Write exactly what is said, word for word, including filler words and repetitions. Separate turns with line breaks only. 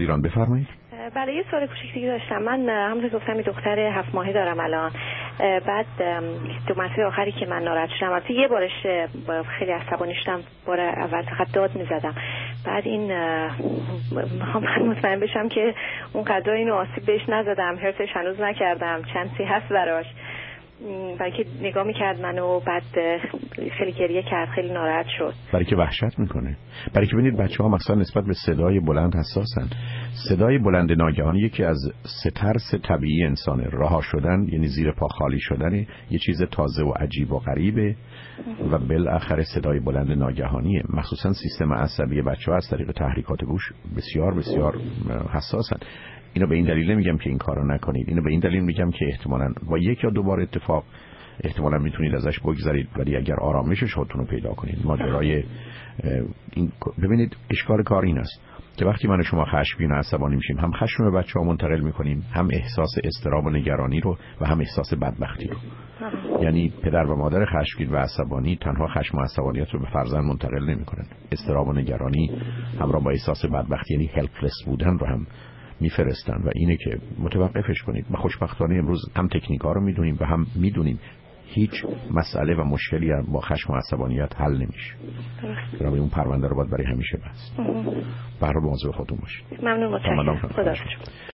ایران. بفرمایید.
بله یه سوال کوچیک دیگه داشتم. من همونطور که گفتم یه دختر هفت ماهه دارم الان. بعد دو مرتبه آخری که من ناراحت شدم، البته یه بارش خیلی عصبانی شدم، بار اول فقط داد میزدم. بعد این میخوام من مطمئن بشم که اون قدر اینو آسیب بهش نزدم، هرسش هنوز نکردم، چند سی هست براش. برای که نگاه میکرد منو، بعد خیلی گریه کرد، خیلی ناراحت شد.
برای که وحشت میکنه. برای که ببینید بچه‌ها مثلا نسبت به صدای بلند حساسن. صدای بلند ناگهانی یکی از سه ترس طبیعی انسانه. رها شدن یعنی زیر پا خالی شدن، یه چیز تازه و عجیب و غریبه، و بالاخره صدای بلند ناگهانیه. مخصوصا سیستم عصبی بچه‌ها از طریق تحریکات گوش بسیار بسیار حساسن. اینو به این دلیل نمیگم که این کارو نکنید، اینو به این دلیل میگم که احتمالاً با یک یا دو بار اتفاق احتمالاً میتونید ازش بگذرید، ولی اگر آرامشش خودتون رو پیدا کنید. ماجرای این ببینید اشکال کار این است که وقتی من و شما خشمگین و عصبانی میشیم، هم خشم به بچه‌ها منتقل میکنیم، هم احساس اضطراب و نگرانی رو، و هم احساس بدبختی رو. یعنی پدر و مادر خشمگین و عصبانی تنها خشم و عصبانیت رو به فرزند منتقل نمیکنن، اضطراب و نگرانی همراه با احساس بدبختی یعنی هلپلس بودن رو هم میفرستن، و اینه که متوقفش کنید. ما خوشبختانه امروز هم تکنیک‌ها رو میدونیم و هم میدونیم هیچ مسئله و مشکلی با خشم و عصبانیت حل نمیشه. برای اون پرونده رو باید برای همیشه بست. برای موضوع خودتون باشید.
ممنون، متشکرم. خدا